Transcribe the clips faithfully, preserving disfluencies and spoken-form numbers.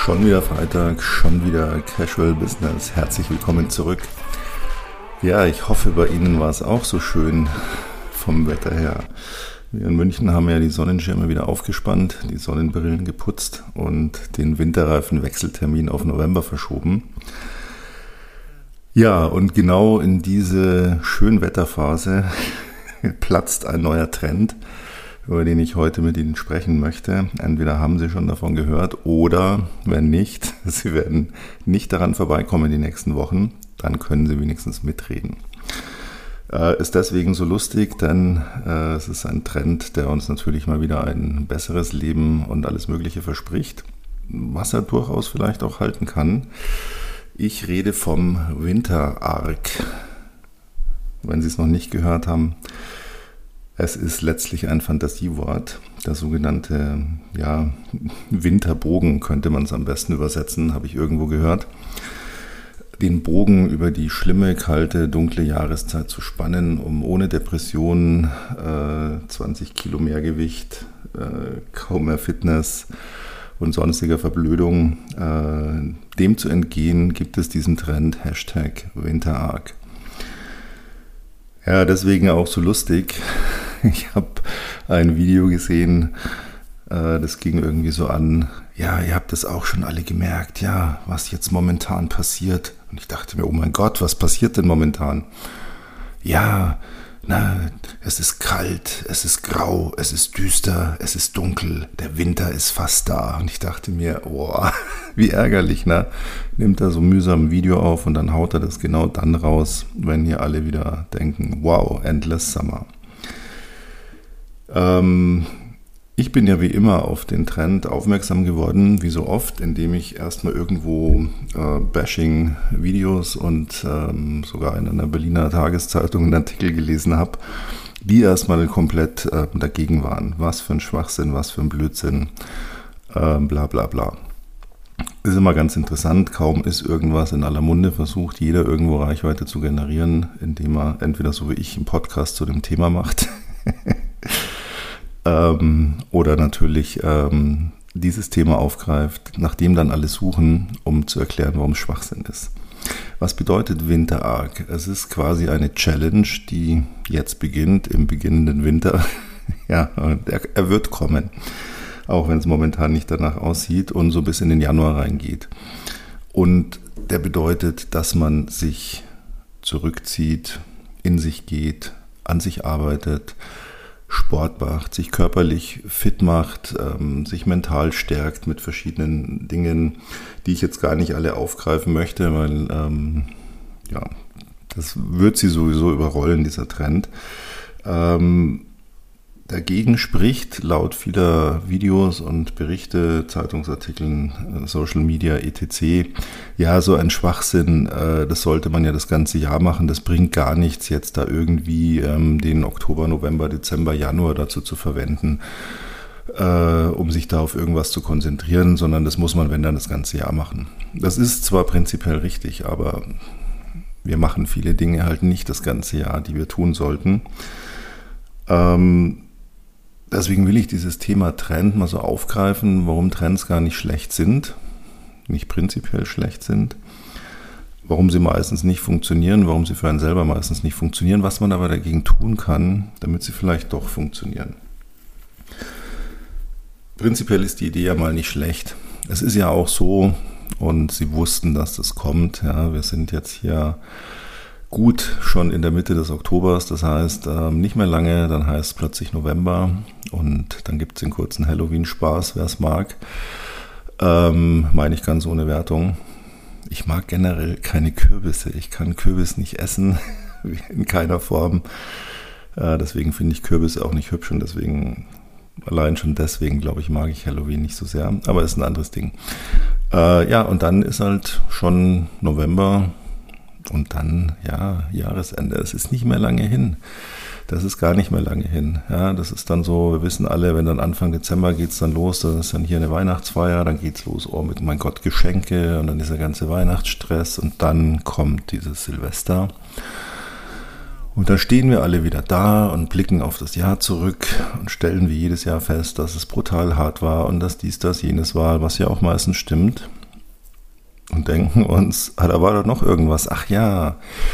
Schon wieder Freitag, schon wieder Casual Business. Herzlich willkommen zurück. Ja, ich hoffe, bei Ihnen war es auch so schön vom Wetter her. Wir in München haben ja die Sonnenschirme wieder aufgespannt, die Sonnenbrillen geputzt und den Winterreifenwechseltermin auf November verschoben. Ja, und genau in diese Schönwetterphase platzt ein neuer Trend, über den ich heute mit Ihnen sprechen möchte. Entweder haben Sie schon davon gehört oder, wenn nicht, Sie werden nicht daran vorbeikommen die nächsten Wochen, dann können Sie wenigstens mitreden. Äh, ist deswegen so lustig, denn äh, es ist ein Trend, der uns natürlich mal wieder ein besseres Leben und alles Mögliche verspricht, was er durchaus vielleicht auch halten kann. Ich rede vom Winterarg. Wenn Sie es noch nicht gehört haben, es ist letztlich ein Fantasiewort. Der sogenannte ja, Winterbogen könnte man es am besten übersetzen, habe ich irgendwo gehört. Den Bogen über die schlimme, kalte, dunkle Jahreszeit zu spannen, um ohne Depressionen, äh, zwanzig Kilo Mehrgewicht, äh, kaum mehr Fitness und sonstiger Verblödung, äh, dem zu entgehen, gibt es diesen Trend, Hashtag Winterarg. Ja, deswegen auch so lustig. Ich habe ein Video gesehen, äh, das ging irgendwie so an, ja, ihr habt das auch schon alle gemerkt, ja, was jetzt momentan passiert. Und ich dachte mir, oh mein Gott, was passiert denn momentan? Ja, na, es ist kalt, es ist grau, es ist düster, es ist dunkel, der Winter ist fast da. Und ich dachte mir, oh, wie ärgerlich, ne? Nimmt er so mühsam ein Video auf und dann haut er das genau dann raus, wenn hier alle wieder denken, wow, endless summer. Ähm, ich bin ja wie immer auf den Trend aufmerksam geworden, wie so oft, indem ich erstmal irgendwo äh, Bashing-Videos und ähm, sogar in einer Berliner Tageszeitung einen Artikel gelesen habe, die erstmal komplett äh, dagegen waren. Was für ein Schwachsinn, was für ein Blödsinn, äh, bla bla bla. Ist immer ganz interessant, kaum ist irgendwas in aller Munde, versucht jeder irgendwo Reichweite zu generieren, indem er entweder so wie ich einen Podcast zu dem Thema macht ähm, oder natürlich ähm, dieses Thema aufgreift, nachdem dann alle suchen, um zu erklären, warum es Schwachsinn ist. Was bedeutet Winterarg? Es ist quasi eine Challenge, die jetzt beginnt, im beginnenden Winter. Ja, er, er wird kommen. Auch wenn es momentan nicht danach aussieht und so bis in den Januar reingeht. Und der bedeutet, dass man sich zurückzieht, in sich geht, an sich arbeitet, Sport macht, sich körperlich fit macht, ähm, sich mental stärkt mit verschiedenen Dingen, die ich jetzt gar nicht alle aufgreifen möchte, weil ähm, ja, das wird sie sowieso überrollen, dieser Trend. Ähm, Dagegen spricht laut vieler Videos und Berichte, Zeitungsartikeln, Social Media, et cetera, ja, so ein Schwachsinn, äh, das sollte man ja das ganze Jahr machen, das bringt gar nichts, jetzt da irgendwie ähm, den Oktober, November, Dezember, Januar dazu zu verwenden, äh, um sich da auf irgendwas zu konzentrieren, sondern das muss man, wenn dann, das ganze Jahr machen. Das ist zwar prinzipiell richtig, aber wir machen viele Dinge halt nicht das ganze Jahr, die wir tun sollten. Ähm, Deswegen will ich dieses Thema Trend mal so aufgreifen, warum Trends gar nicht schlecht sind, nicht prinzipiell schlecht sind, warum sie meistens nicht funktionieren, warum sie für einen selber meistens nicht funktionieren, was man aber dagegen tun kann, damit sie vielleicht doch funktionieren. Prinzipiell ist die Idee ja mal nicht schlecht. Es ist ja auch so, und Sie wussten, dass das kommt, ja, wir sind jetzt hier gut schon in der Mitte des Oktobers, das heißt ähm, nicht mehr lange, dann heißt es plötzlich November und dann gibt es den kurzen Halloween-Spaß, wer es mag. Ähm, meine ich ganz ohne Wertung. Ich mag generell keine Kürbisse, ich kann Kürbis nicht essen, in keiner Form. Äh, deswegen finde ich Kürbisse auch nicht hübsch und deswegen, allein schon deswegen, glaube ich, mag ich Halloween nicht so sehr, aber ist ein anderes Ding. Äh, ja, und dann ist halt schon November. Und dann, ja, Jahresende. Es ist nicht mehr lange hin. Das ist gar nicht mehr lange hin. Ja, das ist dann so, wir wissen alle, wenn dann Anfang Dezember geht es dann los, dann ist dann hier eine Weihnachtsfeier, dann geht's los, oh, mit mein Gott, Geschenke und dann dieser ganze Weihnachtsstress und dann kommt dieses Silvester. Und dann stehen wir alle wieder da und blicken auf das Jahr zurück und stellen wie jedes Jahr fest, dass es brutal hart war und dass dies, das, jenes war, was ja auch meistens stimmt. und denken uns, ah, da war doch noch irgendwas. Ach ja,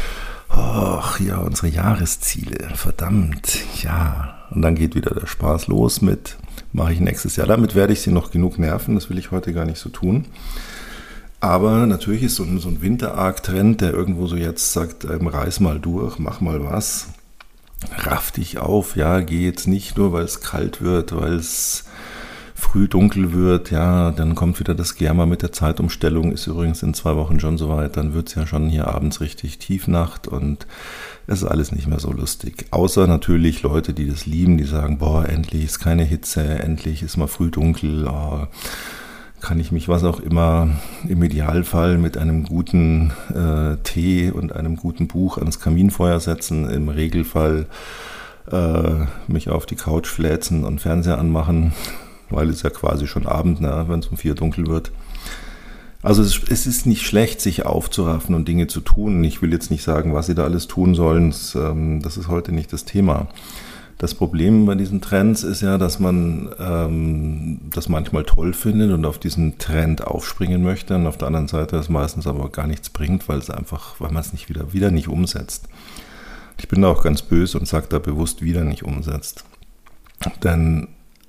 ach ja, unsere Jahresziele, verdammt, ja. Und dann geht wieder der Spaß los mit, mache ich nächstes Jahr. Damit werde ich sie noch genug nerven, das will ich heute gar nicht so tun. Aber natürlich ist so ein, so ein Winter-Arc-Trend, der irgendwo so jetzt sagt, ähm, reiß mal durch, mach mal was, raff dich auf, ja, geh jetzt nicht nur, weil es kalt wird, weil es früh dunkel wird, ja, dann kommt wieder das Germa mit der Zeitumstellung, ist übrigens in zwei Wochen schon soweit, dann wird es ja schon hier abends richtig Tiefnacht und es ist alles nicht mehr so lustig. Außer natürlich Leute, die das lieben, die sagen, boah, endlich ist keine Hitze, endlich ist mal früh dunkel, oh, kann ich mich, was auch immer, im Idealfall mit einem guten äh, Tee und einem guten Buch ans Kaminfeuer setzen, im Regelfall äh, mich auf die Couch fläzen und Fernseher anmachen, weil es ja quasi schon Abend, ne, wenn es um vier dunkel wird. Also es, es ist nicht schlecht, sich aufzuraffen und Dinge zu tun. Ich will jetzt nicht sagen, was sie da alles tun sollen, das, ähm, das ist heute nicht das Thema. Das Problem bei diesen Trends ist ja, dass man ähm, das manchmal toll findet und auf diesen Trend aufspringen möchte und auf der anderen Seite es meistens aber gar nichts bringt, weil es einfach, weil man es nicht wieder, wieder nicht umsetzt. Ich bin da auch ganz böse und sage da bewusst wieder nicht umsetzt. Denn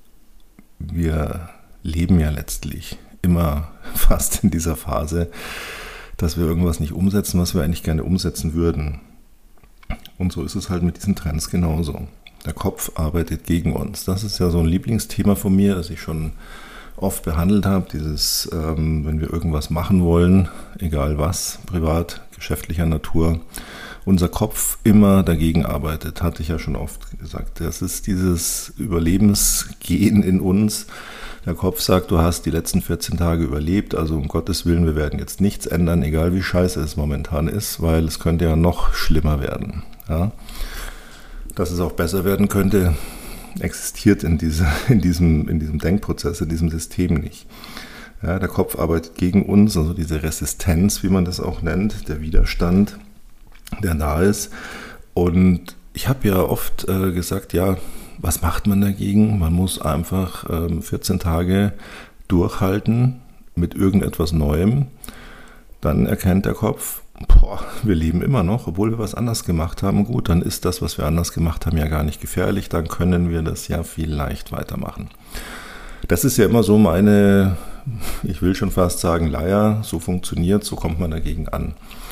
wir leben ja letztlich immer fast in dieser Phase, dass wir irgendwas nicht umsetzen, was wir eigentlich gerne umsetzen würden. Und so ist es halt mit diesen Trends genauso. Der Kopf arbeitet gegen uns. Das ist ja so ein Lieblingsthema von mir, das ich schon oft behandelt habe. Dieses, ähm, wenn wir irgendwas machen wollen, egal was, privat, geschäftlicher Natur, unser Kopf immer dagegen arbeitet, hatte ich ja schon oft gesagt. Das ist dieses Überlebensgehen in uns. Der Kopf sagt, du hast die letzten vierzehn Tage überlebt, also um Gottes Willen, wir werden jetzt nichts ändern, egal wie scheiße es momentan ist, weil es könnte ja noch schlimmer werden. Ja? Dass es auch besser werden könnte, existiert in, diese, in, diesem, in diesem Denkprozess, in diesem System nicht. Ja, der Kopf arbeitet gegen uns, also diese Resistenz, wie man das auch nennt, der Widerstand, der da ist. Und ich habe ja oft äh, gesagt, ja, was macht man dagegen? Man muss einfach ähm, vierzehn Tage durchhalten mit irgendetwas Neuem. Dann erkennt der Kopf, boah, wir leben immer noch, obwohl wir was anders gemacht haben. Gut, dann ist das, was wir anders gemacht haben, ja gar nicht gefährlich. Dann können wir das ja vielleicht weitermachen. Das ist ja immer so meine, ich will schon fast sagen, Leier. So funktioniert, so kommt man dagegen an.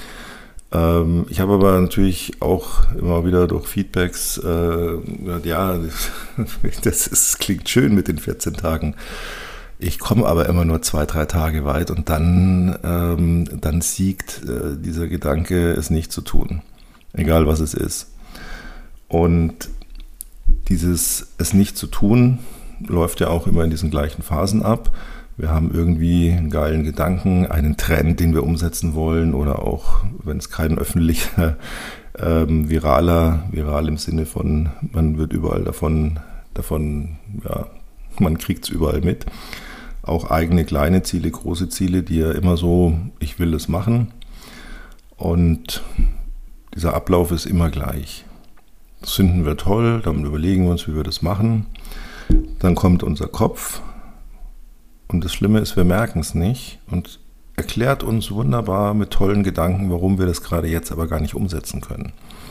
Ähm, ich habe aber natürlich auch immer wieder durch Feedbacks äh, gesagt, ja, das ist, klingt schön mit den vierzehn Tagen. Ich komme aber immer nur zwei, drei Tage weit und dann, ähm, dann siegt äh, dieser Gedanke, es nicht zu tun, egal was es ist. Und dieses es nicht zu tun läuft ja auch immer in diesen gleichen Phasen ab. Wir haben irgendwie einen geilen Gedanken, einen Trend, den wir umsetzen wollen oder auch, wenn es kein öffentlicher, ähm, viraler, viral im Sinne von, man wird überall davon, davon, ja, man kriegt es überall mit. Auch eigene kleine Ziele, große Ziele, die ja immer so, ich will es machen. Und dieser Ablauf ist immer gleich. Das finden wir toll, dann überlegen wir uns, wie wir das machen. Dann kommt unser Kopf. Und das Schlimme ist, wir merken es nicht und erklärt uns wunderbar mit tollen Gedanken, warum wir das gerade jetzt aber gar nicht umsetzen können.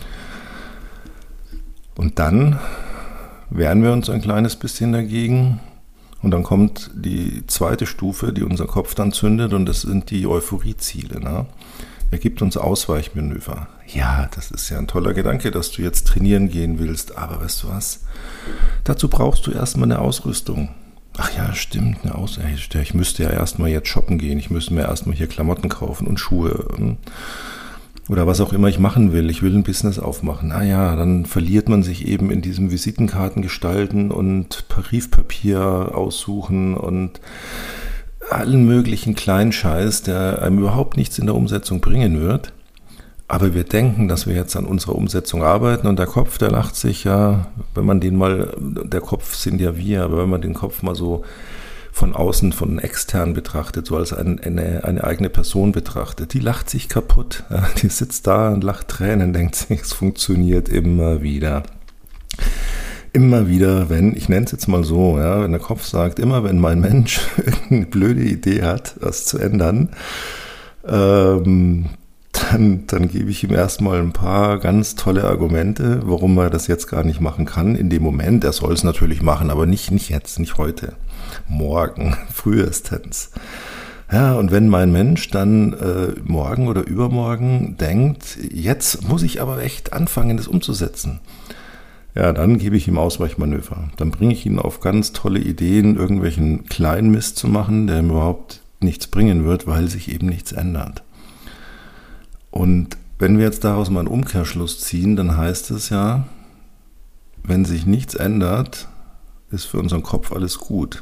Und dann wehren wir uns ein kleines bisschen dagegen und dann kommt die zweite Stufe, die unser Kopf dann zündet und das sind die Euphorieziele. Ne? Er gibt uns Ausweichmanöver. Ja, das ist ja ein toller Gedanke, dass du jetzt trainieren gehen willst, aber weißt du was? Dazu brauchst du erstmal eine Ausrüstung. Ach ja, stimmt, eine Ausrüstung. Ich müsste ja erstmal jetzt shoppen gehen, ich müsste mir erstmal hier Klamotten kaufen und Schuhe. Oder was auch immer ich machen will. Ich will ein Business aufmachen. Naja, dann verliert man sich eben in diesem Visitenkarten gestalten und Briefpapier aussuchen und allen möglichen kleinen Scheiß, der einem überhaupt nichts in der Umsetzung bringen wird. Aber wir denken, dass wir jetzt an unserer Umsetzung arbeiten und der Kopf, der lacht sich ja, wenn man den mal, der Kopf sind ja wir, aber wenn man den Kopf mal so von außen, von extern betrachtet, so als ein, eine, eine eigene Person betrachtet, die lacht sich kaputt. Ja, die sitzt da und lacht Tränen, denkt sich, es funktioniert immer wieder. Immer wieder, wenn, ich nenne es jetzt mal so, ja, wenn der Kopf sagt, immer wenn mein Mensch irgendeine blöde Idee hat, was zu ändern, ähm, dann, dann gebe ich ihm erstmal ein paar ganz tolle Argumente, warum er das jetzt gar nicht machen kann in dem Moment. Er soll es natürlich machen, aber nicht, nicht jetzt, nicht heute. Morgen, frühestens. Ja, und wenn mein Mensch dann äh, morgen oder übermorgen denkt, jetzt muss ich aber echt anfangen, das umzusetzen, ja, dann gebe ich ihm Ausweichmanöver. Dann bringe ich ihn auf ganz tolle Ideen, irgendwelchen kleinen Mist zu machen, der ihm überhaupt nichts bringen wird, weil sich eben nichts ändert. Und wenn wir jetzt daraus mal einen Umkehrschluss ziehen, dann heißt es ja, wenn sich nichts ändert, ist für unseren Kopf alles gut.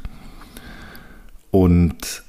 Und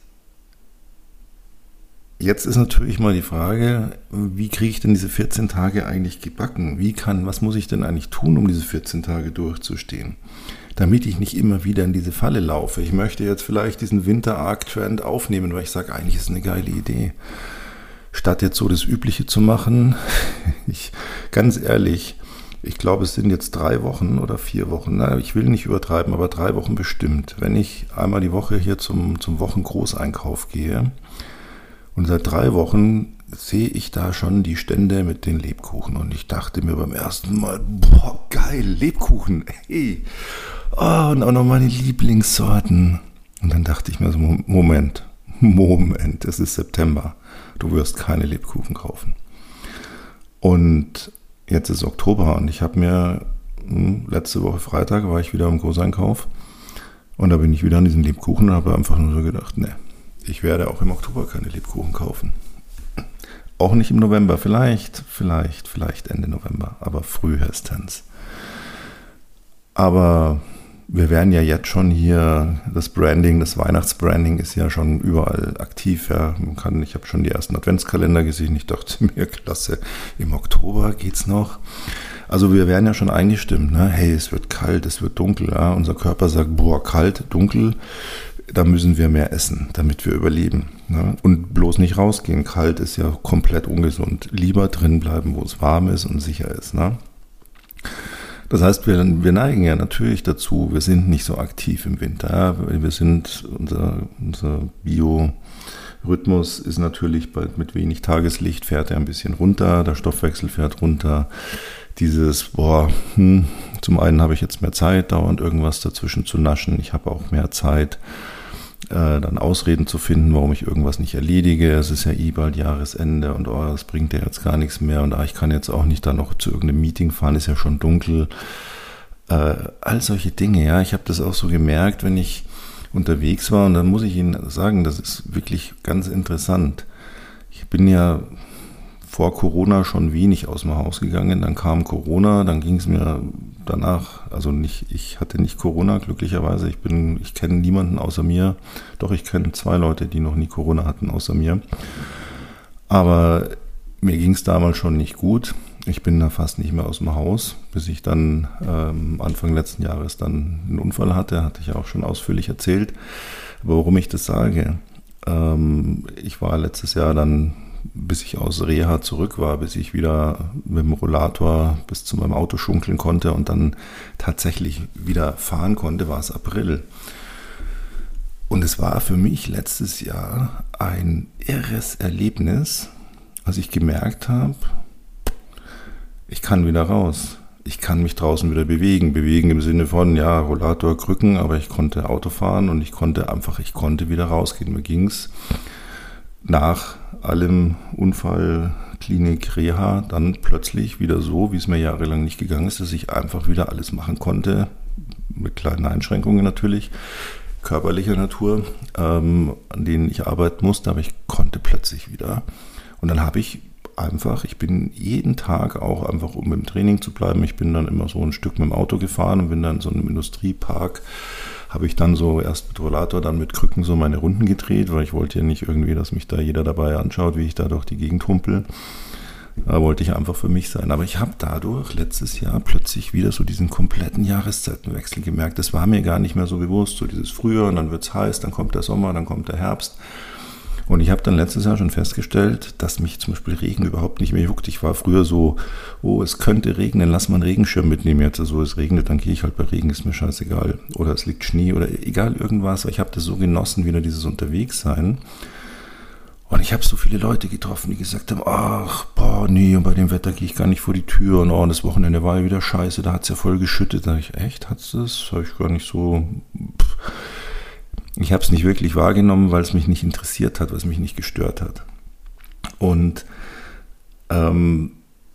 jetzt ist natürlich mal die Frage, wie kriege ich denn diese vierzehn Tage eigentlich gebacken? Wie kann, was muss ich denn eigentlich tun, um diese vierzehn Tage durchzustehen? Damit ich nicht immer wieder in diese Falle laufe. Ich möchte jetzt vielleicht diesen Winter-Arc-Trend aufnehmen, weil ich sage, eigentlich ist es eine geile Idee. Statt jetzt so das Übliche zu machen, ich, ganz ehrlich, ich glaube, es sind jetzt drei Wochen oder vier Wochen, na, ich will nicht übertreiben, aber drei Wochen bestimmt. Wenn ich einmal die Woche hier zum, zum Wochengroßeinkauf gehe und seit drei Wochen sehe ich da schon die Stände mit den Lebkuchen und ich dachte mir beim ersten Mal, boah, geil, Lebkuchen, hey, oh, und auch noch meine Lieblingssorten. Und dann dachte ich mir so, Moment, Moment, es ist September. Du wirst keine Lebkuchen kaufen. Und jetzt ist Oktober und ich habe mir, letzte Woche Freitag war ich wieder im Großeinkauf und da bin ich wieder an diesen Lebkuchen und habe einfach nur so gedacht, ne, ich werde auch im Oktober keine Lebkuchen kaufen. Auch nicht im November, vielleicht, vielleicht, vielleicht Ende November, aber frühestens. Aber wir werden ja jetzt schon hier, das Branding, das Weihnachtsbranding ist ja schon überall aktiv. Ja. Man kann, ich habe schon die ersten Adventskalender gesehen. Ich dachte mir, klasse, im Oktober geht's noch. Also wir werden ja schon eingestimmt. Ne? Hey, es wird kalt, es wird dunkel. Ja. Unser Körper sagt, boah, kalt, dunkel, da müssen wir mehr essen, damit wir überleben. Ne? Und bloß nicht rausgehen. Kalt ist ja komplett ungesund. Lieber drin bleiben, wo es warm ist und sicher ist. Ne? Das heißt, wir, wir neigen ja natürlich dazu, wir sind nicht so aktiv im Winter. Wir sind, unser, unser Biorhythmus ist natürlich bei, mit wenig Tageslicht, fährt er ein bisschen runter, der Stoffwechsel fährt runter. Dieses, boah, hm, zum einen habe ich jetzt mehr Zeit, dauernd irgendwas dazwischen zu naschen. Ich habe auch mehr Zeit, äh, dann Ausreden zu finden, warum ich irgendwas nicht erledige. Es ist ja eh bald Jahresende und oh, das bringt ja jetzt gar nichts mehr und ah, ich kann jetzt auch nicht da noch zu irgendeinem Meeting fahren, ist ja schon dunkel. Äh, all solche Dinge, ja, ich habe das auch so gemerkt, wenn ich unterwegs war und dann muss ich Ihnen sagen, das ist wirklich ganz interessant. Ich bin ja vor Corona schon wenig aus dem Haus gegangen, dann kam Corona, dann ging es mir danach, also nicht, ich hatte nicht Corona glücklicherweise, ich bin, ich kenne niemanden außer mir, doch ich kenne zwei Leute, die noch nie Corona hatten außer mir, aber mir ging es damals schon nicht gut, ich bin da fast nicht mehr aus dem Haus, bis ich dann ähm, Anfang letzten Jahres dann einen Unfall hatte, hatte ich auch schon ausführlich erzählt, aber warum ich das sage, ähm, ich war letztes Jahr dann, bis ich aus Reha zurück war, bis ich wieder mit dem Rollator bis zu meinem Auto schunkeln konnte und dann tatsächlich wieder fahren konnte, war es April. Und es war für mich letztes Jahr ein irres Erlebnis, als ich gemerkt habe, ich kann wieder raus. Ich kann mich draußen wieder bewegen. Bewegen im Sinne von, ja, Rollator, Krücken, aber ich konnte Auto fahren und ich konnte einfach, ich konnte wieder rausgehen. Mir ging es nach allem Unfall, Klinik, Reha, dann plötzlich wieder so, wie es mir jahrelang nicht gegangen ist, dass ich einfach wieder alles machen konnte, mit kleinen Einschränkungen natürlich, körperlicher Natur, ähm, an denen ich arbeiten musste, aber ich konnte plötzlich wieder. Und dann habe ich einfach, ich bin jeden Tag auch einfach, um im Training zu bleiben, ich bin dann immer so ein Stück mit dem Auto gefahren und bin dann in so einem Industriepark, habe ich dann so erst mit Rollator, dann mit Krücken so meine Runden gedreht, weil ich wollte ja nicht irgendwie, dass mich da jeder dabei anschaut, wie ich da durch die Gegend humpel. Da wollte ich einfach für mich sein. Aber ich habe dadurch letztes Jahr plötzlich wieder so diesen kompletten Jahreszeitenwechsel gemerkt. Das war mir gar nicht mehr so bewusst, so dieses Frühjahr und dann wird es heiß, dann kommt der Sommer, dann kommt der Herbst. Und ich habe dann letztes Jahr schon festgestellt, dass mich zum Beispiel Regen überhaupt nicht mehr juckt. Ich war früher so, oh, es könnte regnen, lass mal einen Regenschirm mitnehmen. Jetzt so, es regnet, dann gehe ich halt bei Regen, ist mir scheißegal. Oder es liegt Schnee oder egal irgendwas. Ich habe das so genossen, wieder dieses Unterwegssein. Und ich habe so viele Leute getroffen, die gesagt haben, ach, boah, nee, und bei dem Wetter gehe ich gar nicht vor die Tür. Und oh, das Wochenende war ja wieder scheiße, da hat es ja voll geschüttet. Da dachte ich, echt, hat es das? Habe ich gar nicht so... Pff. Ich habe es nicht wirklich wahrgenommen, weil es mich nicht interessiert hat, weil es mich nicht gestört hat. Und ähm,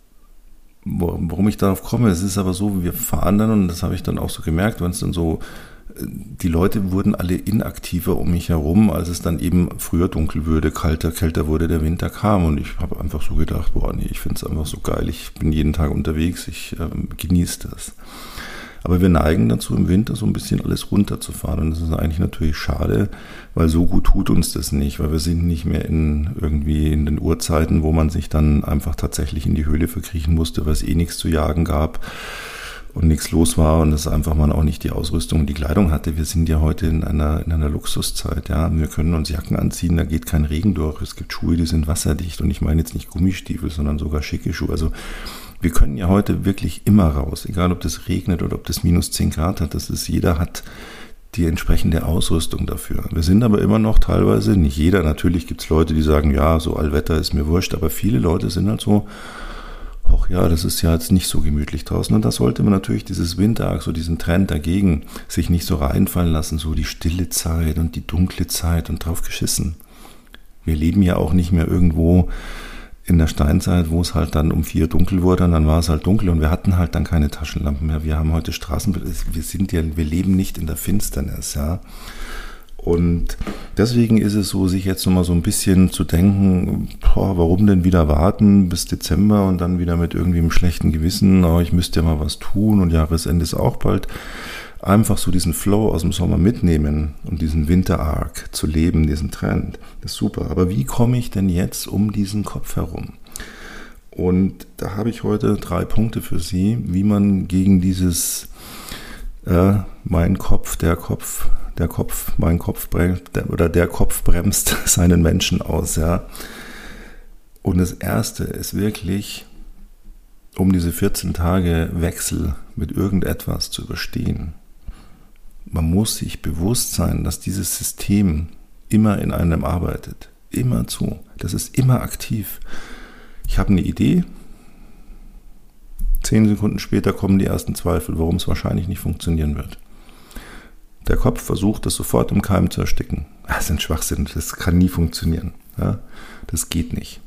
warum ich darauf komme, es ist aber so, wir fahren dann, und das habe ich dann auch so gemerkt, wenn es dann so, die Leute wurden alle inaktiver um mich herum, als es dann eben früher dunkel wurde, kalter, kälter wurde, der Winter kam, und ich habe einfach so gedacht, boah, nee, ich finde es einfach so geil, ich bin jeden Tag unterwegs, ich ähm, genieße das. Aber wir neigen dazu, im Winter so ein bisschen alles runterzufahren. Und das ist eigentlich natürlich schade, weil so gut tut uns das nicht. Weil wir sind nicht mehr in irgendwie in den Uhrzeiten, wo man sich dann einfach tatsächlich in die Höhle verkriechen musste, weil es eh nichts zu jagen gab und nichts los war. Und das einfach man auch nicht die Ausrüstung und die Kleidung hatte. Wir sind ja heute in einer, in einer Luxuszeit. Ja, wir können uns Jacken anziehen, da geht kein Regen durch. Es gibt Schuhe, die sind wasserdicht. Und ich meine jetzt nicht Gummistiefel, sondern sogar schicke Schuhe. Also wir können ja heute wirklich immer raus, egal ob das regnet oder ob das minus zehn Grad hat, das ist, jeder hat die entsprechende Ausrüstung dafür. Wir sind aber immer noch teilweise, nicht jeder, natürlich gibt es Leute, die sagen, ja, so Allwetter ist mir wurscht, aber viele Leute sind halt so, ach ja, das ist ja jetzt nicht so gemütlich draußen. Und da sollte man natürlich dieses Winterarg, so diesen Trend dagegen, sich nicht so reinfallen lassen, so die stille Zeit und die dunkle Zeit und drauf geschissen. Wir leben ja auch nicht mehr irgendwo in der Steinzeit, wo es halt dann um vier dunkel wurde, und dann war es halt dunkel und wir hatten halt dann keine Taschenlampen mehr. Wir haben heute Straßen, wir sind ja, wir leben nicht in der Finsternis, ja. Und deswegen ist es so, sich jetzt nochmal so ein bisschen zu denken, boah, warum denn wieder warten bis Dezember und dann wieder mit irgendwie einem schlechten Gewissen, oh, ich müsste ja mal was tun und Jahresende ist auch bald. Einfach so diesen Flow aus dem Sommer mitnehmen und diesen Winter-Arc zu leben, diesen Trend, das ist super. Aber wie komme ich denn jetzt um diesen Kopf herum? Und da habe ich heute drei Punkte für Sie, wie man gegen dieses äh, mein Kopf, der Kopf, der Kopf, mein Kopf bremst, oder der Kopf bremst seinen Menschen aus. Ja. Und das Erste ist wirklich, um diese vierzehn Tage Wechsel mit irgendetwas zu überstehen. Man muss sich bewusst sein, dass dieses System immer in einem arbeitet. Immer zu. Das ist immer aktiv. Ich habe eine Idee. Zehn Sekunden später kommen die ersten Zweifel, warum es wahrscheinlich nicht funktionieren wird. Der Kopf versucht, das sofort im Keim zu ersticken. Das ist ein Schwachsinn. Das kann nie funktionieren. Ja? Das geht nicht.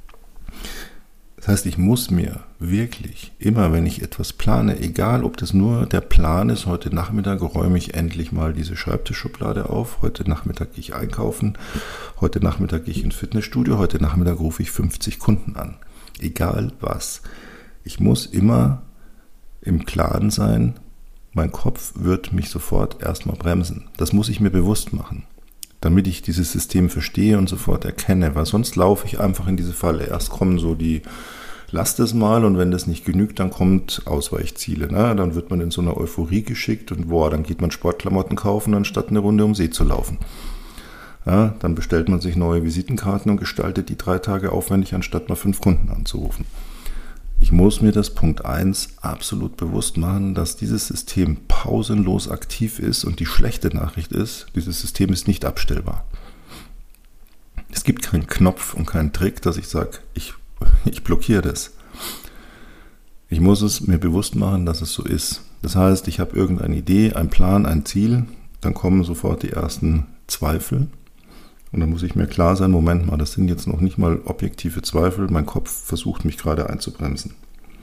Das heißt, ich muss mir wirklich immer, wenn ich etwas plane, egal ob das nur der Plan ist, heute Nachmittag räume ich endlich mal diese Schreibtischschublade auf, heute Nachmittag gehe ich einkaufen, heute Nachmittag gehe ich ins Fitnessstudio, heute Nachmittag rufe ich fünfzig Kunden an. Egal was. Ich muss immer im Klaren sein, mein Kopf wird mich sofort erstmal bremsen. Das muss ich mir bewusst machen, damit ich dieses System verstehe und sofort erkenne, weil sonst laufe ich einfach in diese Falle. Erst kommen so die, lass das mal, und wenn das nicht genügt, dann kommt Ausweichziele. Ne? Dann wird man in so eine Euphorie geschickt und boah, dann geht man Sportklamotten kaufen, anstatt eine Runde um See zu laufen. Ja, dann bestellt man sich neue Visitenkarten und gestaltet die drei Tage aufwendig, anstatt mal fünf Kunden anzurufen. Ich muss mir das Punkt eins absolut bewusst machen, dass dieses System pausenlos aktiv ist, und die schlechte Nachricht ist, dieses System ist nicht abstellbar. Es gibt keinen Knopf und keinen Trick, dass ich sage, ich, ich blockiere das. Ich muss es mir bewusst machen, dass es so ist. Das heißt, ich habe irgendeine Idee, einen Plan, ein Ziel, dann kommen sofort die ersten Zweifel. Und dann muss ich mir klar sein, Moment mal, das sind jetzt noch nicht mal objektive Zweifel, mein Kopf versucht mich gerade einzubremsen.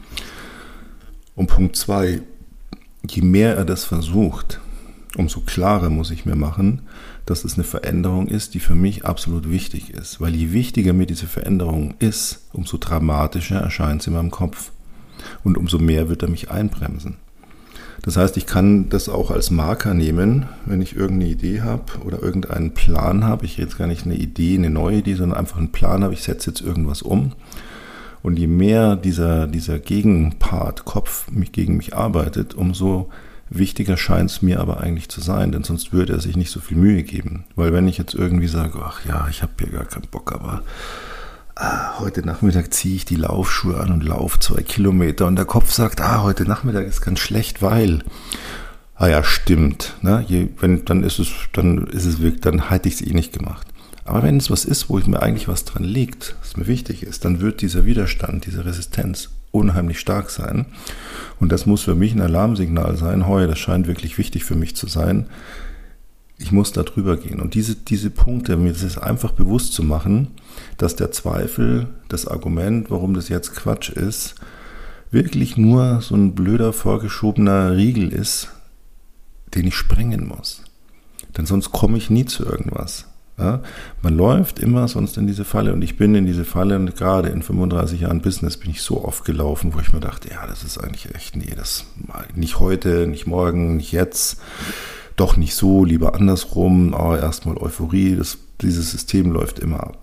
Und Punkt zwei, je mehr er das versucht, umso klarer muss ich mir machen, dass es eine Veränderung ist, die für mich absolut wichtig ist. Weil je wichtiger mir diese Veränderung ist, umso dramatischer erscheint sie in meinem Kopf. Und umso mehr wird er mich einbremsen. Das heißt, ich kann das auch als Marker nehmen, wenn ich irgendeine Idee habe oder irgendeinen Plan habe. Ich rede jetzt gar nicht eine Idee, eine neue Idee, sondern einfach einen Plan habe. Ich setze jetzt irgendwas um. Und je mehr dieser, dieser Gegenpart, Kopf, mich gegen mich arbeitet, umso wichtiger scheint es mir aber eigentlich zu sein. Denn sonst würde er sich nicht so viel Mühe geben. Weil wenn ich jetzt irgendwie sage, ach ja, ich habe hier gar keinen Bock, aber ah, heute Nachmittag ziehe ich die Laufschuhe an und laufe zwei Kilometer, und der Kopf sagt, ah, heute Nachmittag ist ganz schlecht, weil, ah ja, stimmt, ne? Je, wenn, dann ist es, dann ist es wirklich, dann hätte ich es eh nicht gemacht. Aber wenn es was ist, wo ich mir eigentlich was dran liegt, was mir wichtig ist, dann wird dieser Widerstand, diese Resistenz unheimlich stark sein. Und das muss für mich ein Alarmsignal sein. Heu, das scheint wirklich wichtig für mich zu sein. Ich muss da drüber gehen. Und diese, diese Punkte, mir das ist einfach bewusst zu machen, dass der Zweifel, das Argument, warum das jetzt Quatsch ist, wirklich nur so ein blöder, vorgeschobener Riegel ist, den ich sprengen muss. Denn sonst komme ich nie zu irgendwas. Ja? Man läuft immer sonst in diese Falle und ich bin in diese Falle und gerade in fünfunddreißig Jahren Business bin ich so oft gelaufen, wo ich mir dachte, ja, das ist eigentlich echt, nee, das nicht heute, nicht morgen, nicht jetzt. Doch nicht so, lieber andersrum, aber erstmal Euphorie, das, dieses System läuft immer ab.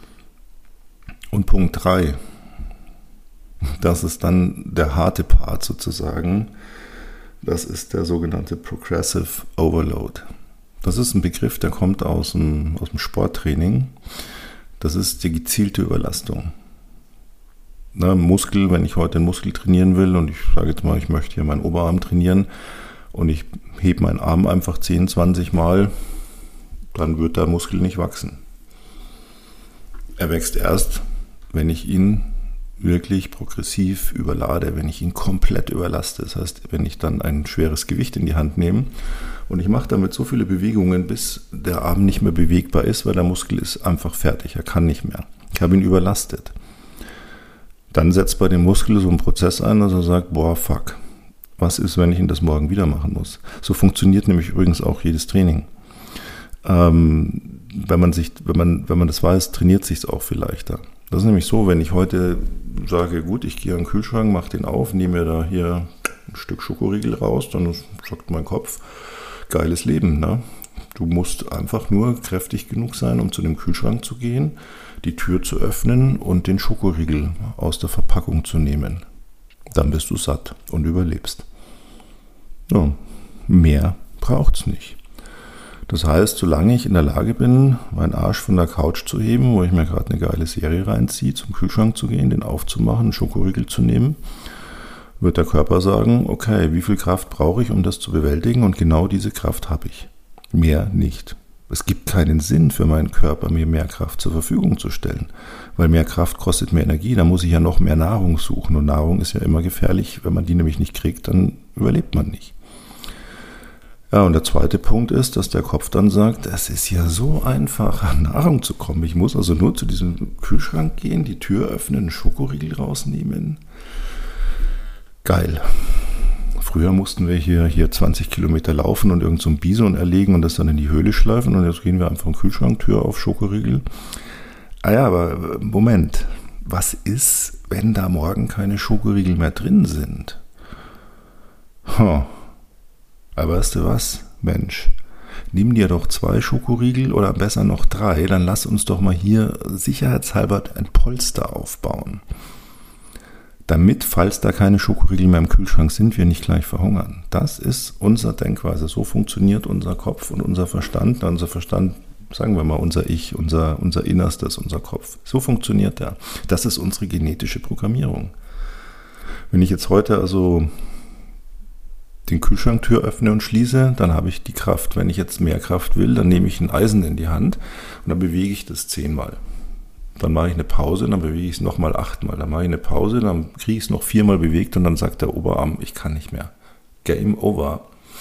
Und Punkt drei, das ist dann der harte Part sozusagen, das ist der sogenannte Progressive Overload. Das ist ein Begriff, der kommt aus dem, aus dem Sporttraining, das ist die gezielte Überlastung. Na, Muskel, wenn ich heute einen Muskel trainieren will und ich sage jetzt mal, ich möchte hier meinen Oberarm trainieren, und ich hebe meinen Arm einfach zehn, zwanzig Mal, dann wird der Muskel nicht wachsen. Er wächst erst, wenn ich ihn wirklich progressiv überlade, wenn ich ihn komplett überlaste. Das heißt, wenn ich dann ein schweres Gewicht in die Hand nehme und ich mache damit so viele Bewegungen, bis der Arm nicht mehr bewegbar ist, weil der Muskel ist einfach fertig, er kann nicht mehr. Ich habe ihn überlastet. Dann setzt bei dem Muskel so ein Prozess ein, dass er sagt, boah, fuck. Was ist, wenn ich ihn das morgen wieder machen muss? So funktioniert nämlich übrigens auch jedes Training. Ähm, wenn man sich, wenn man, wenn man das weiß, trainiert sich es auch viel leichter. Das ist nämlich so, wenn ich heute sage, gut, ich gehe an den Kühlschrank, mache den auf, nehme mir da hier ein Stück Schokoriegel raus, dann sagt mein Kopf, geiles Leben, ne? Du musst einfach nur kräftig genug sein, um zu dem Kühlschrank zu gehen, die Tür zu öffnen und den Schokoriegel aus der Verpackung zu nehmen. Dann bist du satt und überlebst. Ja, mehr braucht es nicht. Das heißt, solange ich in der Lage bin, meinen Arsch von der Couch zu heben, wo ich mir gerade eine geile Serie reinziehe, zum Kühlschrank zu gehen, den aufzumachen, einen Schokoriegel zu nehmen, wird der Körper sagen, okay, wie viel Kraft brauche ich, um das zu bewältigen? Und genau diese Kraft habe ich. Mehr nicht. Es gibt keinen Sinn für meinen Körper, mir mehr Kraft zur Verfügung zu stellen, weil mehr Kraft kostet mehr Energie, da muss ich ja noch mehr Nahrung suchen und Nahrung ist ja immer gefährlich, wenn man die nämlich nicht kriegt, dann überlebt man nicht. Ja, und der zweite Punkt ist, dass der Kopf dann sagt, es ist ja so einfach, an Nahrung zu kommen, ich muss also nur zu diesem Kühlschrank gehen, die Tür öffnen, einen Schokoriegel rausnehmen. Geil. Früher mussten wir hier, hier zwanzig Kilometer laufen und irgend so ein Bison erlegen und das dann in die Höhle schleifen und jetzt gehen wir einfach in den Kühlschrank, Tür auf, Schokoriegel. Ah ja, aber Moment, was ist, wenn da morgen keine Schokoriegel mehr drin sind? Huh. Aber weißt du was, Mensch, nimm dir doch zwei Schokoriegel oder besser noch drei, dann lass uns doch mal hier sicherheitshalber ein Polster aufbauen. Damit, falls da keine Schokoriegel mehr im Kühlschrank sind, wir nicht gleich verhungern. Das ist unsere Denkweise. So funktioniert unser Kopf und unser Verstand. Unser Verstand, sagen wir mal, unser Ich, unser, unser Innerstes, unser Kopf. So funktioniert der. Das ist unsere genetische Programmierung. Wenn ich jetzt heute also den Kühlschranktür öffne und schließe, dann habe ich die Kraft. Wenn ich jetzt mehr Kraft will, dann nehme ich ein Eisen in die Hand und dann bewege ich das zehnmal. Dann mache ich eine Pause, dann bewege ich es nochmal achtmal. Dann mache ich eine Pause, dann kriege ich es noch viermal bewegt und dann sagt der Oberarm, ich kann nicht mehr. Game over.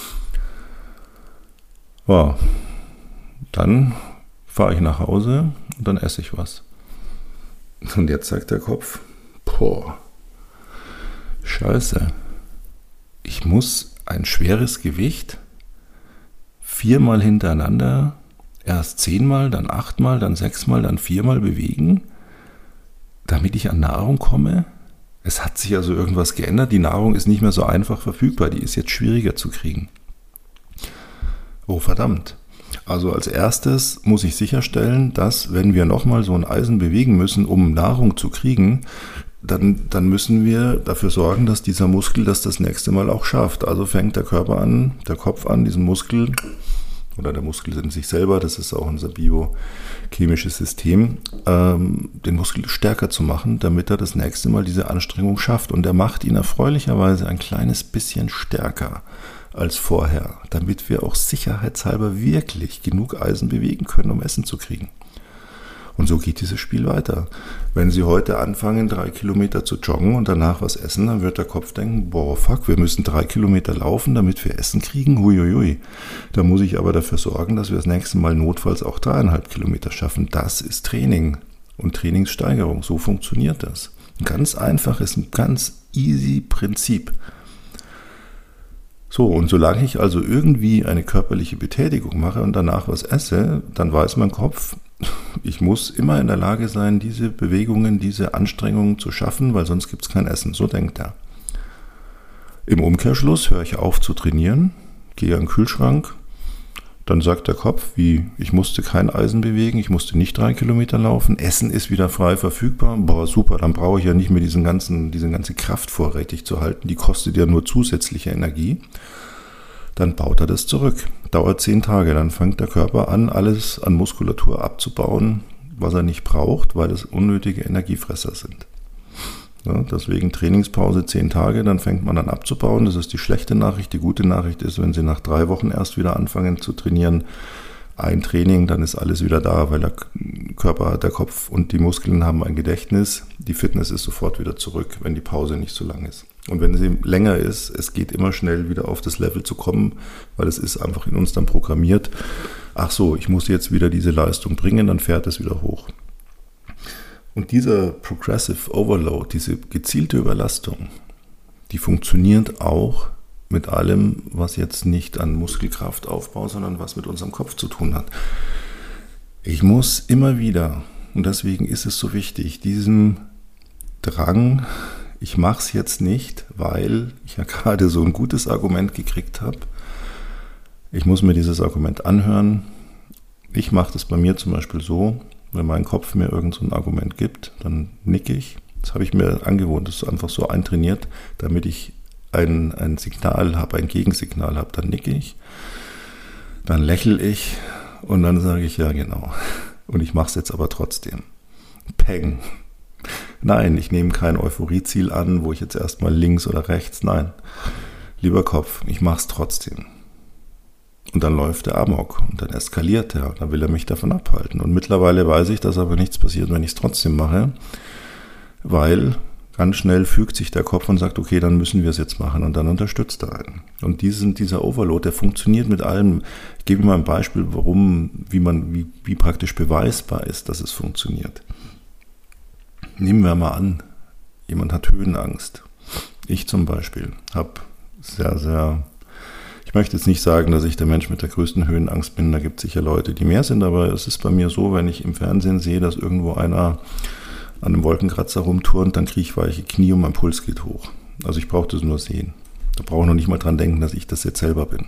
Ja, dann fahre ich nach Hause und dann esse ich was. Und jetzt sagt der Kopf, boah, scheiße, ich muss ein schweres Gewicht viermal hintereinander erst zehnmal, dann achtmal, dann sechsmal, dann viermal bewegen, damit ich an Nahrung komme. Es hat sich also irgendwas geändert. Die Nahrung ist nicht mehr so einfach verfügbar. Die ist jetzt schwieriger zu kriegen. Oh verdammt. Also als erstes muss ich sicherstellen, dass wenn wir nochmal so ein Eisen bewegen müssen, um Nahrung zu kriegen, dann, dann müssen wir dafür sorgen, dass dieser Muskel das das nächste Mal auch schafft. Also fängt der Körper an, der Kopf an, diesen Muskel oder der Muskel in sich selber, das ist auch unser biochemisches System, ähm, den Muskel stärker zu machen, damit er das nächste Mal diese Anstrengung schafft. Und er macht ihn erfreulicherweise ein kleines bisschen stärker als vorher, damit wir auch sicherheitshalber wirklich genug Eisen bewegen können, um Essen zu kriegen. Und so geht dieses Spiel weiter. Wenn Sie heute anfangen, drei Kilometer zu joggen und danach was essen, dann wird der Kopf denken, boah, fuck, wir müssen drei Kilometer laufen, damit wir Essen kriegen. Huiuiui. Da muss ich aber dafür sorgen, dass wir das nächste Mal notfalls auch dreieinhalb Kilometer schaffen. Das ist Training und Trainingssteigerung. So funktioniert das. Ein ganz einfaches, ein ganz easy Prinzip. So, und solange ich also irgendwie eine körperliche Betätigung mache und danach was esse, dann weiß mein Kopf, ich muss immer in der Lage sein, diese Bewegungen, diese Anstrengungen zu schaffen, weil sonst gibt es kein Essen. So denkt er. Im Umkehrschluss höre ich auf zu trainieren, gehe an den Kühlschrank, dann sagt der Kopf, wie, ich musste kein Eisen bewegen, ich musste nicht drei Kilometer laufen, Essen ist wieder frei verfügbar, boah super, dann brauche ich ja nicht mehr diesen ganzen, diese ganze Kraft vorrätig zu halten, die kostet ja nur zusätzliche Energie. Dann baut er das zurück. Dauert zehn Tage, dann fängt der Körper an, alles an Muskulatur abzubauen, was er nicht braucht, weil es unnötige Energiefresser sind. Ja, deswegen Trainingspause zehn Tage, dann fängt man an abzubauen. Das ist die schlechte Nachricht. Die gute Nachricht ist, wenn Sie nach drei Wochen erst wieder anfangen zu trainieren, ein Training, dann ist alles wieder da, weil der Körper, der Kopf und die Muskeln haben ein Gedächtnis. Die Fitness ist sofort wieder zurück, wenn die Pause nicht so lang ist. Und wenn sie länger ist, es geht immer schnell wieder auf das Level zu kommen, weil es ist einfach in uns dann programmiert. Ach so, ich muss jetzt wieder diese Leistung bringen, dann fährt es wieder hoch. Und dieser Progressive Overload, diese gezielte Überlastung, die funktioniert auch mit allem, was jetzt nicht an Muskelkraftaufbau, sondern was mit unserem Kopf zu tun hat. Ich muss immer wieder, und deswegen ist es so wichtig, diesen Drang, ich mache es jetzt nicht, weil ich ja gerade so ein gutes Argument gekriegt habe. Ich muss mir dieses Argument anhören. Ich mache das bei mir zum Beispiel so, wenn mein Kopf mir irgend so ein Argument gibt, dann nicke ich. Das habe ich mir angewohnt, das ist einfach so eintrainiert, damit ich ein, ein Signal habe, ein Gegensignal habe. Dann nicke ich, dann lächle ich und dann sage ich, ja genau. Und ich mache es jetzt aber trotzdem. Peng. Nein, ich nehme kein Euphorieziel an, wo ich jetzt erstmal links oder rechts, nein. Lieber Kopf, ich mache es trotzdem. Und dann läuft der Amok und dann eskaliert er und dann will er mich davon abhalten. Und mittlerweile weiß ich, dass aber nichts passiert, wenn ich es trotzdem mache, weil ganz schnell fügt sich der Kopf und sagt, okay, dann müssen wir es jetzt machen und dann unterstützt er einen. Und diesen, dieser Overload, der funktioniert mit allem. Ich gebe mal ein Beispiel, warum, wie man, wie, wie praktisch beweisbar ist, dass es funktioniert. Nehmen wir mal an, jemand hat Höhenangst. Ich zum Beispiel habe sehr, sehr, ich möchte jetzt nicht sagen, dass ich der Mensch mit der größten Höhenangst bin, da gibt es sicher Leute, die mehr sind, aber es ist bei mir so, wenn ich im Fernsehen sehe, dass irgendwo einer an einem Wolkenkratzer rumturnt, dann kriege ich weiche Knie und mein Puls geht hoch. Also ich brauche das nur sehen. Da brauche ich noch nicht mal dran denken, dass ich das jetzt selber bin.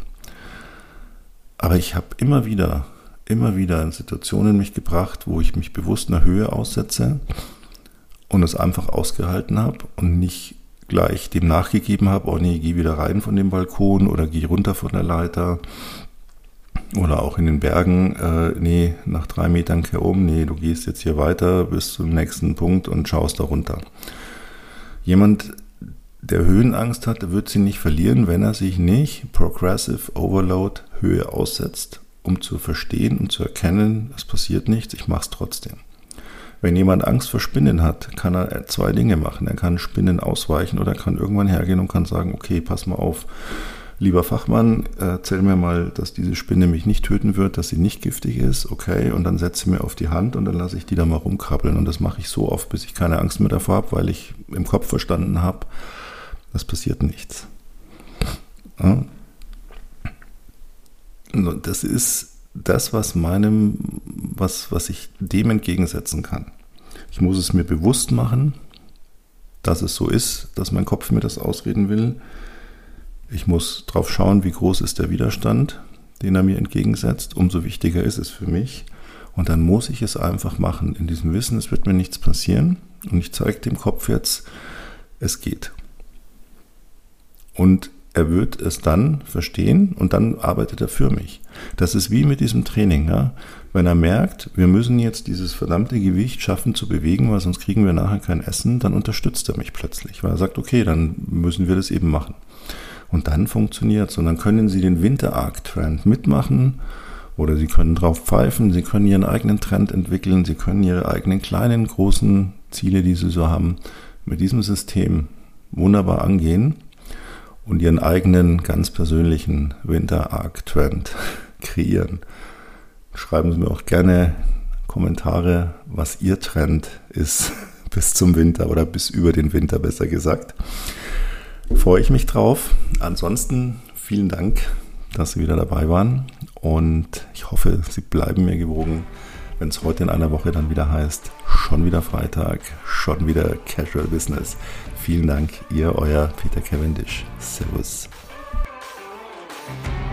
Aber ich habe immer wieder, immer wieder in Situationen mich gebracht, wo ich mich bewusst einer Höhe aussetze und es einfach ausgehalten habe und nicht gleich dem nachgegeben habe, oh nee, geh wieder rein von dem Balkon oder geh runter von der Leiter oder auch in den Bergen, äh, nee, nach drei Metern kehr um, nee, du gehst jetzt hier weiter bis zum nächsten Punkt und schaust da runter. Jemand, der Höhenangst hat, der wird sie nicht verlieren, wenn er sich nicht Progressive Overload Höhe aussetzt, um zu verstehen und zu erkennen, es passiert nichts, ich mache es trotzdem. Wenn jemand Angst vor Spinnen hat, kann er zwei Dinge machen. Er kann Spinnen ausweichen oder kann irgendwann hergehen und kann sagen, okay, pass mal auf, lieber Fachmann, erzähl mir mal, dass diese Spinne mich nicht töten wird, dass sie nicht giftig ist, okay, und dann setze sie mir auf die Hand und dann lasse ich die da mal rumkrabbeln. Und das mache ich so oft, bis ich keine Angst mehr davor habe, weil ich im Kopf verstanden habe, es passiert nichts. Ja. Und das ist das, was meinem, was, was ich dem entgegensetzen kann. Ich muss es mir bewusst machen, dass es so ist, dass mein Kopf mir das ausreden will. Ich muss drauf schauen, wie groß ist der Widerstand, den er mir entgegensetzt. Umso wichtiger ist es für mich. Und dann muss ich es einfach machen, in diesem Wissen, es wird mir nichts passieren. Und ich zeige dem Kopf jetzt, es geht. Und er wird es dann verstehen und dann arbeitet er für mich. Das ist wie mit diesem Training. Ja? Wenn er merkt, wir müssen jetzt dieses verdammte Gewicht schaffen zu bewegen, weil sonst kriegen wir nachher kein Essen, dann unterstützt er mich plötzlich, weil er sagt, okay, dann müssen wir das eben machen. Und dann funktioniert es. Und dann können Sie den Winter-Arc-Trend mitmachen Oder Sie können drauf pfeifen, Sie können Ihren eigenen Trend entwickeln, Sie können Ihre eigenen kleinen, großen Ziele, die Sie so haben, mit diesem System wunderbar angehen und Ihren eigenen, ganz persönlichen Winter-Arc-Trend kreieren. Schreiben Sie mir auch gerne Kommentare, was Ihr Trend ist bis zum Winter oder bis über den Winter, besser gesagt. Freue ich mich drauf. Ansonsten vielen Dank, dass Sie wieder dabei waren und ich hoffe, Sie bleiben mir gewogen, wenn es heute in einer Woche dann wieder heißt, schon wieder Freitag, schon wieder Casual Business. Vielen Dank, Ihr, Euer Peter Cavendish. Servus.